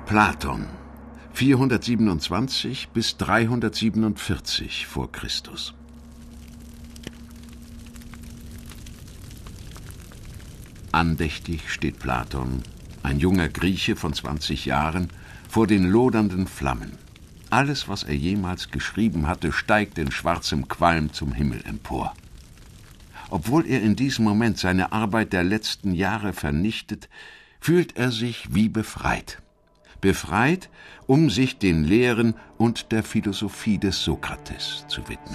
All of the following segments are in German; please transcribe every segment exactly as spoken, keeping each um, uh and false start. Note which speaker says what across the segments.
Speaker 1: Platon, vierhundertsiebenundzwanzig bis dreihundertsiebenundvierzig vor Christus. Andächtig steht Platon, ein junger Grieche von zwanzig Jahren, vor den lodernden Flammen. Alles, was er jemals geschrieben hatte, steigt in schwarzem Qualm zum Himmel empor. Obwohl er in diesem Moment seine Arbeit der letzten Jahre vernichtet, fühlt er sich wie befreit. Befreit, um sich den Lehren und der Philosophie des Sokrates zu widmen.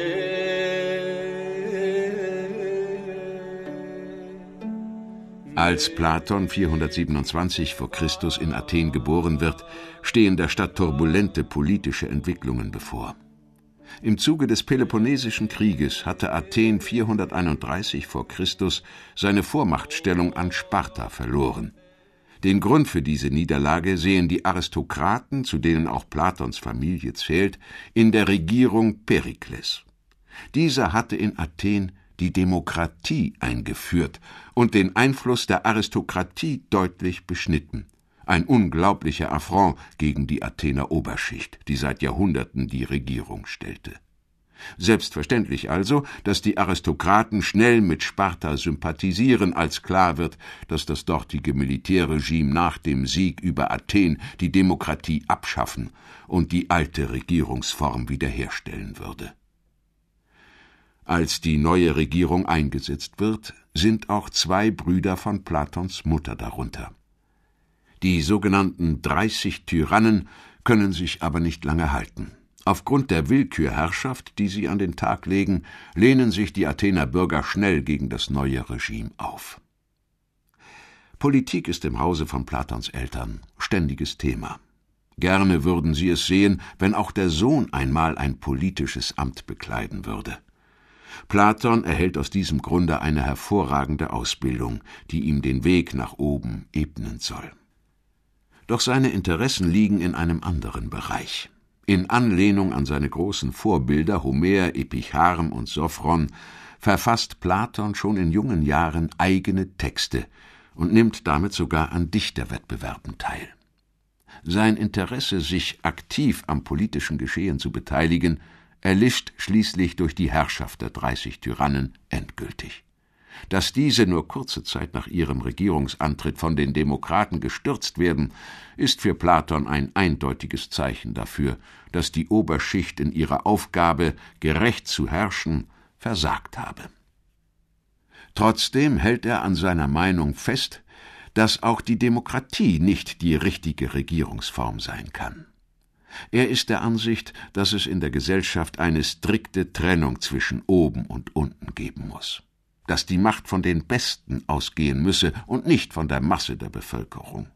Speaker 1: Als Platon vierhundertsiebenundzwanzig vor Christus in Athen geboren wird, stehen der Stadt turbulente politische Entwicklungen bevor. Im Zuge des Peloponnesischen Krieges hatte Athen vierhunderteinunddreißig vor Christus seine Vormachtstellung an Sparta verloren. Den Grund für diese Niederlage sehen die Aristokraten, zu denen auch Platons Familie zählt, in der Regierung Perikles. Dieser hatte in Athen die Demokratie eingeführt und den Einfluss der Aristokratie deutlich beschnitten. Ein unglaublicher Affront gegen die Athener Oberschicht, die seit Jahrhunderten die Regierung stellte. Selbstverständlich also, dass die Aristokraten schnell mit Sparta sympathisieren, als klar wird, dass das dortige Militärregime nach dem Sieg über Athen die Demokratie abschaffen und die alte Regierungsform wiederherstellen würde. Als die neue Regierung eingesetzt wird, sind auch zwei Brüder von Platons Mutter darunter. Die sogenannten dreißig Tyrannen können sich aber nicht lange halten. Aufgrund der Willkürherrschaft, die sie an den Tag legen, lehnen sich die Athener Bürger schnell gegen das neue Regime auf. Politik ist im Hause von Platons Eltern ständiges Thema. Gerne würden sie es sehen, wenn auch der Sohn einmal ein politisches Amt bekleiden würde. Platon erhält aus diesem Grunde eine hervorragende Ausbildung, die ihm den Weg nach oben ebnen soll. Doch seine Interessen liegen in einem anderen Bereich. In Anlehnung an seine großen Vorbilder Homer, Epicharm und Sophron verfasst Platon schon in jungen Jahren eigene Texte und nimmt damit sogar an Dichterwettbewerben teil. Sein Interesse, sich aktiv am politischen Geschehen zu beteiligen, erlischt schließlich durch die Herrschaft der dreißig Tyrannen endgültig. Dass diese nur kurze Zeit nach ihrem Regierungsantritt von den Demokraten gestürzt werden, ist für Platon ein eindeutiges Zeichen dafür, dass die Oberschicht in ihrer Aufgabe, gerecht zu herrschen, versagt habe. Trotzdem hält er an seiner Meinung fest, dass auch die Demokratie nicht die richtige Regierungsform sein kann. Er ist der Ansicht, dass es in der Gesellschaft eine strikte Trennung zwischen oben und unten geben muss, dass die Macht von den Besten ausgehen müsse und nicht von der Masse der Bevölkerung.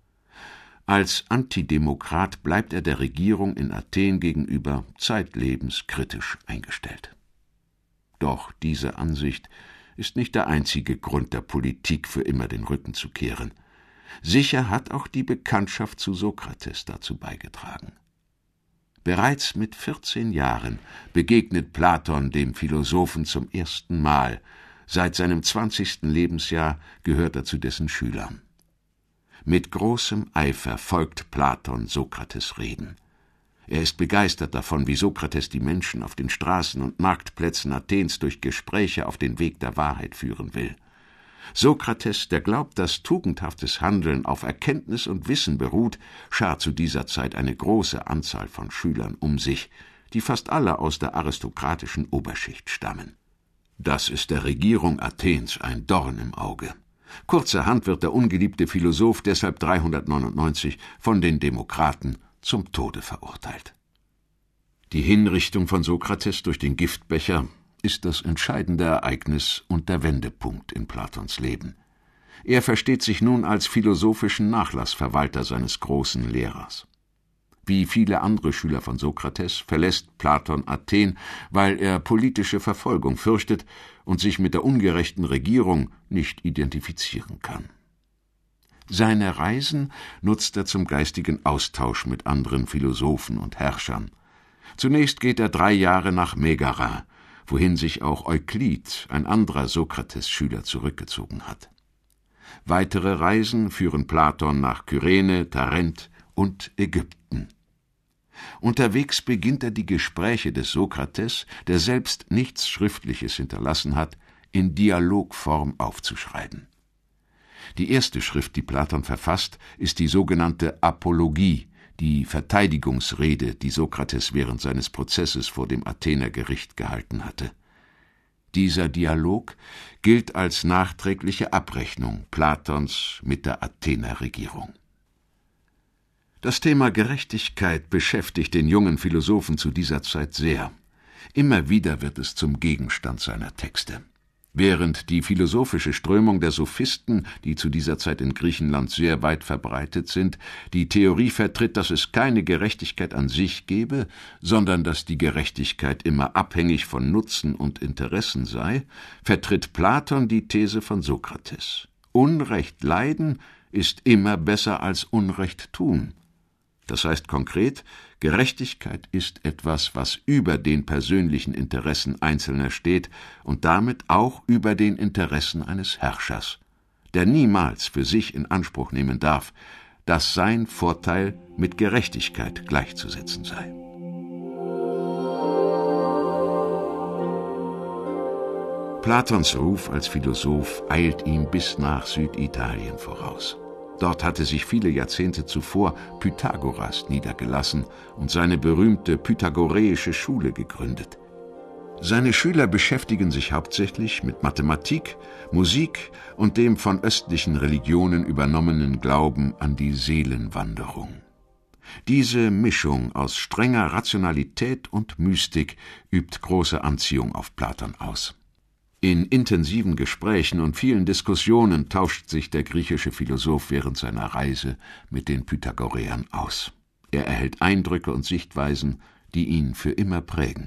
Speaker 1: Als Antidemokrat bleibt er der Regierung in Athen gegenüber zeitlebens kritisch eingestellt. Doch diese Ansicht ist nicht der einzige Grund der Politik, für immer den Rücken zu kehren. Sicher hat auch die Bekanntschaft zu Sokrates dazu beigetragen. Bereits mit vierzehn Jahren begegnet Platon dem Philosophen zum ersten Mal. Seit seinem zwanzigsten Lebensjahr gehört er zu dessen Schülern. Mit großem Eifer folgt Platon Sokrates Reden. Er ist begeistert davon, wie Sokrates die Menschen auf den Straßen und Marktplätzen Athens durch Gespräche auf den Weg der Wahrheit führen will. Sokrates, der glaubt, dass tugendhaftes Handeln auf Erkenntnis und Wissen beruht, schart zu dieser Zeit eine große Anzahl von Schülern um sich, die fast alle aus der aristokratischen Oberschicht stammen. Das ist der Regierung Athens ein Dorn im Auge. Kurzerhand wird der ungeliebte Philosoph deshalb dreihundertneunundneunzig von den Demokraten zum Tode verurteilt. Die Hinrichtung von Sokrates durch den Giftbecher ist das entscheidende Ereignis und der Wendepunkt in Platons Leben. Er versteht sich nun als philosophischen Nachlassverwalter seines großen Lehrers. Wie viele andere Schüler von Sokrates verlässt Platon Athen, weil er politische Verfolgung fürchtet und sich mit der ungerechten Regierung nicht identifizieren kann. Seine Reisen nutzt er zum geistigen Austausch mit anderen Philosophen und Herrschern. Zunächst geht er drei Jahre nach Megara, wohin sich auch Euklid, ein anderer Sokrates-Schüler, zurückgezogen hat. Weitere Reisen führen Platon nach Kyrene, Tarent und Ägypten. Unterwegs beginnt er die Gespräche des Sokrates, der selbst nichts Schriftliches hinterlassen hat, in Dialogform aufzuschreiben. Die erste Schrift, die Platon verfasst, ist die sogenannte Apologie, die Verteidigungsrede, die Sokrates während seines Prozesses vor dem Athener Gericht gehalten hatte. Dieser Dialog gilt als nachträgliche Abrechnung Platons mit der Athener Regierung. Das Thema Gerechtigkeit beschäftigt den jungen Philosophen zu dieser Zeit sehr. Immer wieder wird es zum Gegenstand seiner Texte. Während die philosophische Strömung der Sophisten, die zu dieser Zeit in Griechenland sehr weit verbreitet sind, die Theorie vertritt, dass es keine Gerechtigkeit an sich gebe, sondern dass die Gerechtigkeit immer abhängig von Nutzen und Interessen sei, vertritt Platon die These von Sokrates. Unrecht leiden ist immer besser als Unrecht tun. Das heißt konkret, Gerechtigkeit ist etwas, was über den persönlichen Interessen Einzelner steht und damit auch über den Interessen eines Herrschers, der niemals für sich in Anspruch nehmen darf, dass sein Vorteil mit Gerechtigkeit gleichzusetzen sei. Platons Ruf als Philosoph eilt ihm bis nach Süditalien voraus. Dort hatte sich viele Jahrzehnte zuvor Pythagoras niedergelassen und seine berühmte pythagoreische Schule gegründet. Seine Schüler beschäftigen sich hauptsächlich mit Mathematik, Musik und dem von östlichen Religionen übernommenen Glauben an die Seelenwanderung. Diese Mischung aus strenger Rationalität und Mystik übt große Anziehung auf Platon aus. In intensiven Gesprächen und vielen Diskussionen tauscht sich der griechische Philosoph während seiner Reise mit den Pythagoreern aus. Er erhält Eindrücke und Sichtweisen, die ihn für immer prägen.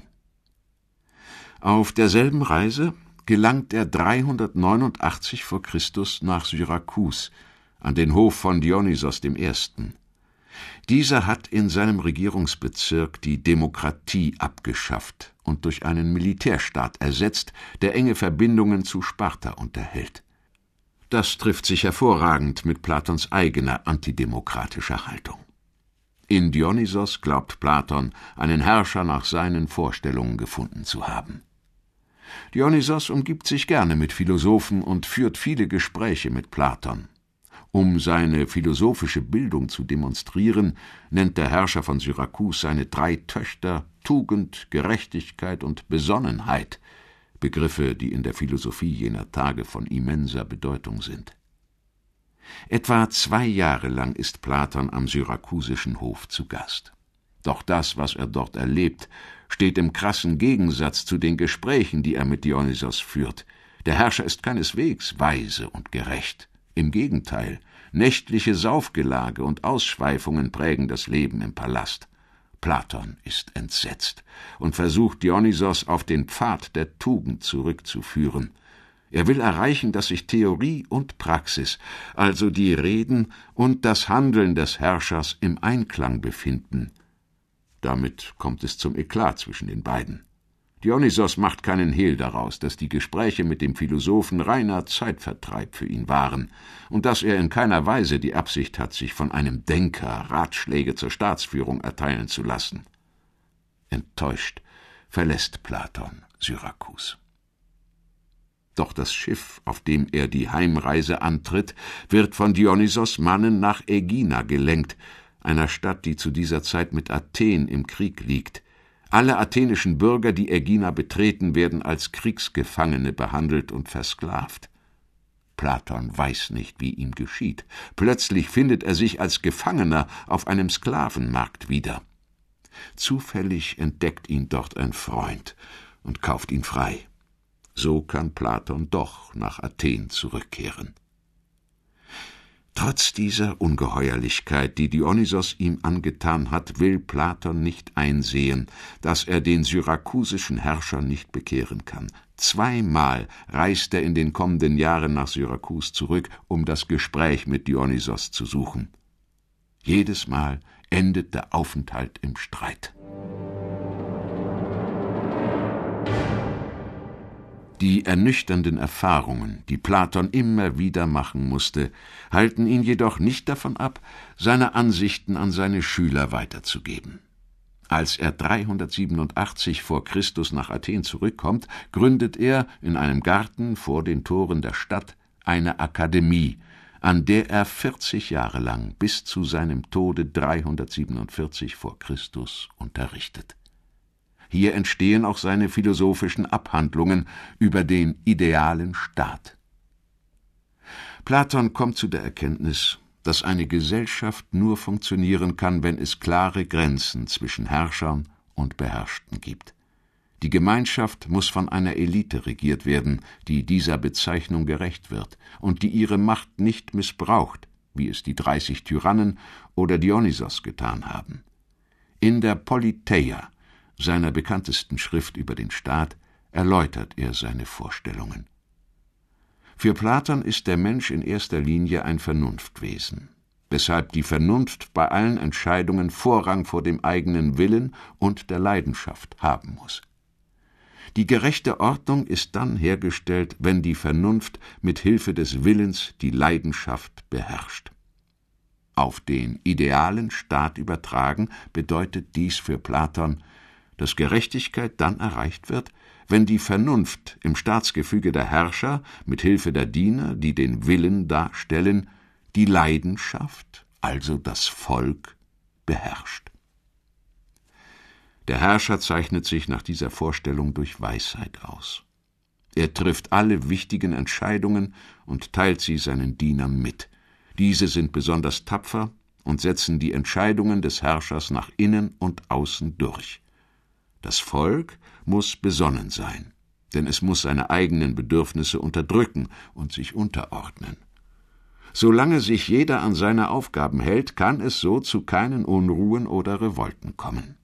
Speaker 1: Auf derselben Reise gelangt er dreihundertneunundachtzig vor Christus nach Syrakus, an den Hof von Dionysos dem Ersten. Dieser hat in seinem Regierungsbezirk die Demokratie abgeschafft und durch einen Militärstaat ersetzt, der enge Verbindungen zu Sparta unterhält. Das trifft sich hervorragend mit Platons eigener antidemokratischer Haltung. In Dionysos glaubt Platon, einen Herrscher nach seinen Vorstellungen gefunden zu haben. Dionysos umgibt sich gerne mit Philosophen und führt viele Gespräche mit Platon. Um seine philosophische Bildung zu demonstrieren, nennt der Herrscher von Syrakus seine drei Töchter Tugend, Gerechtigkeit und Besonnenheit, Begriffe, die in der Philosophie jener Tage von immenser Bedeutung sind. Etwa zwei Jahre lang ist Platon am syrakusischen Hof zu Gast. Doch das, was er dort erlebt, steht im krassen Gegensatz zu den Gesprächen, die er mit Dionysos führt. Der Herrscher ist keineswegs weise und gerecht. Im Gegenteil, nächtliche Saufgelage und Ausschweifungen prägen das Leben im Palast. Platon ist entsetzt und versucht, Dionysos auf den Pfad der Tugend zurückzuführen. Er will erreichen, dass sich Theorie und Praxis, also die Reden und das Handeln des Herrschers, im Einklang befinden. Damit kommt es zum Eklat zwischen den beiden. Dionysos macht keinen Hehl daraus, dass die Gespräche mit dem Philosophen reiner Zeitvertreib für ihn waren und dass er in keiner Weise die Absicht hat, sich von einem Denker Ratschläge zur Staatsführung erteilen zu lassen. Enttäuscht verlässt Platon Syrakus. Doch das Schiff, auf dem er die Heimreise antritt, wird von Dionysos Mannen nach Ägina gelenkt, einer Stadt, die zu dieser Zeit mit Athen im Krieg liegt. Alle athenischen Bürger, die Ägina betreten, werden als Kriegsgefangene behandelt und versklavt. Platon weiß nicht, wie ihm geschieht. Plötzlich findet er sich als Gefangener auf einem Sklavenmarkt wieder. Zufällig entdeckt ihn dort ein Freund und kauft ihn frei. So kann Platon doch nach Athen zurückkehren. Trotz dieser Ungeheuerlichkeit, die Dionysos ihm angetan hat, will Platon nicht einsehen, dass er den syrakusischen Herrscher nicht bekehren kann. Zweimal reist er in den kommenden Jahren nach Syrakus zurück, um das Gespräch mit Dionysos zu suchen. Jedes Mal endet der Aufenthalt im Streit. Die ernüchternden Erfahrungen, die Platon immer wieder machen musste, halten ihn jedoch nicht davon ab, seine Ansichten an seine Schüler weiterzugeben. Als er dreihundertsiebenundachtzig vor Christus nach Athen zurückkommt, gründet er in einem Garten vor den Toren der Stadt eine Akademie, an der er vierzig Jahre lang bis zu seinem Tode dreihundertsiebenundvierzig vor Christus unterrichtet. Hier entstehen auch seine philosophischen Abhandlungen über den idealen Staat. Platon kommt zu der Erkenntnis, dass eine Gesellschaft nur funktionieren kann, wenn es klare Grenzen zwischen Herrschern und Beherrschten gibt. Die Gemeinschaft muss von einer Elite regiert werden, die dieser Bezeichnung gerecht wird und die ihre Macht nicht missbraucht, wie es die dreißig Tyrannen oder Dionysos getan haben. In der Politeia, seiner bekanntesten Schrift über den Staat, erläutert er seine Vorstellungen. Für Platon ist der Mensch in erster Linie ein Vernunftwesen, weshalb die Vernunft bei allen Entscheidungen Vorrang vor dem eigenen Willen und der Leidenschaft haben muss. Die gerechte Ordnung ist dann hergestellt, wenn die Vernunft mit Hilfe des Willens die Leidenschaft beherrscht. Auf den idealen Staat übertragen bedeutet dies für Platon, dass Gerechtigkeit dann erreicht wird, wenn die Vernunft im Staatsgefüge der Herrscher mit Hilfe der Diener, die den Willen darstellen, die Leidenschaft, also das Volk, beherrscht. Der Herrscher zeichnet sich nach dieser Vorstellung durch Weisheit aus. Er trifft alle wichtigen Entscheidungen und teilt sie seinen Dienern mit. Diese sind besonders tapfer und setzen die Entscheidungen des Herrschers nach innen und außen durch. Das Volk muss besonnen sein, denn es muss seine eigenen Bedürfnisse unterdrücken und sich unterordnen. Solange sich jeder an seine Aufgaben hält, kann es so zu keinen Unruhen oder Revolten kommen.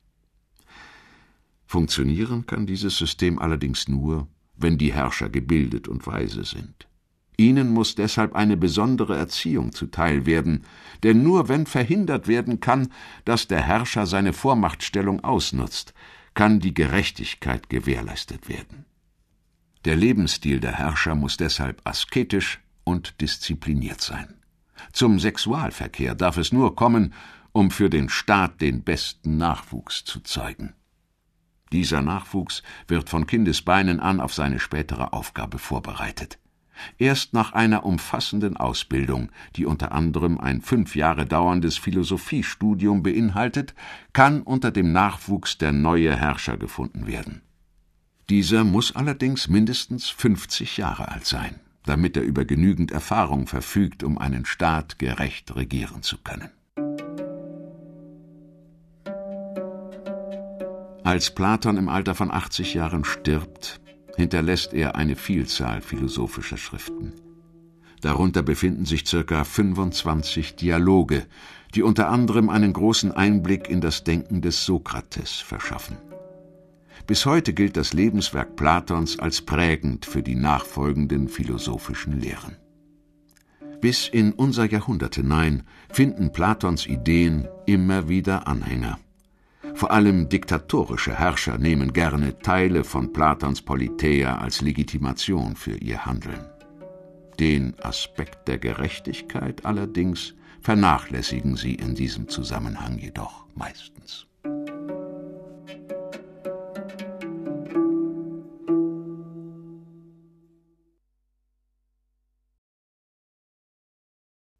Speaker 1: Funktionieren kann dieses System allerdings nur, wenn die Herrscher gebildet und weise sind. Ihnen muss deshalb eine besondere Erziehung zuteil werden, denn nur wenn verhindert werden kann, dass der Herrscher seine Vormachtstellung ausnutzt, kann die Gerechtigkeit gewährleistet werden. Der Lebensstil der Herrscher muss deshalb asketisch und diszipliniert sein. Zum Sexualverkehr darf es nur kommen, um für den Staat den besten Nachwuchs zu zeugen. Dieser Nachwuchs wird von Kindesbeinen an auf seine spätere Aufgabe vorbereitet. Erst nach einer umfassenden Ausbildung, die unter anderem ein fünf Jahre dauerndes Philosophiestudium beinhaltet, kann unter dem Nachwuchs der neue Herrscher gefunden werden. Dieser muss allerdings mindestens fünfzig Jahre alt sein, damit er über genügend Erfahrung verfügt, um einen Staat gerecht regieren zu können. Als Platon im Alter von achtzig Jahren stirbt, hinterlässt er eine Vielzahl philosophischer Schriften. Darunter befinden sich circa fünfundzwanzig Dialoge, die unter anderem einen großen Einblick in das Denken des Sokrates verschaffen. Bis heute gilt das Lebenswerk Platons als prägend für die nachfolgenden philosophischen Lehren. Bis in unser Jahrhundert hinein finden Platons Ideen immer wieder Anhänger. Vor allem diktatorische Herrscher nehmen gerne Teile von Platons Politeia als Legitimation für ihr Handeln. Den Aspekt der Gerechtigkeit allerdings vernachlässigen sie in diesem Zusammenhang jedoch meistens.